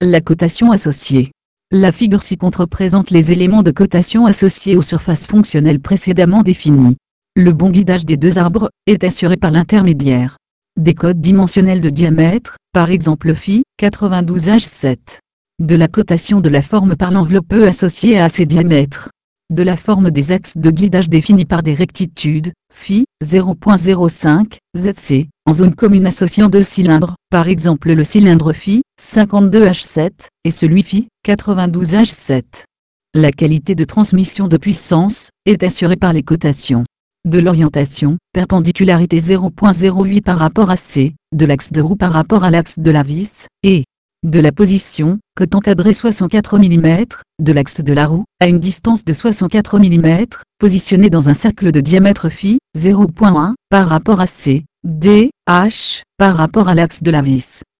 La cotation associée. La figure ci-contre représente les éléments de cotation associés aux surfaces fonctionnelles précédemment définies. Le bon guidage des deux arbres est assuré par l'intermédiaire des codes dimensionnels de diamètre, par exemple phi, 92H7. De la cotation de la forme par l'enveloppe E associée à ces diamètres. De la forme des axes de guidage définis par des rectitudes, phi, 0.05, ZC, en zone commune associant deux cylindres, par exemple le cylindre phi, 52H7, et celui phi, 92H7. La qualité de transmission de puissance est assurée par les cotations de l'orientation, perpendicularité 0.08 par rapport à C, de l'axe de roue par rapport à l'axe de la vis, et de la position, cote encadrée 64 mm, de l'axe de la roue, à une distance de 64 mm, positionné dans un cercle de diamètre phi, 0.1, par rapport à C, D, H, par rapport à l'axe de la vis.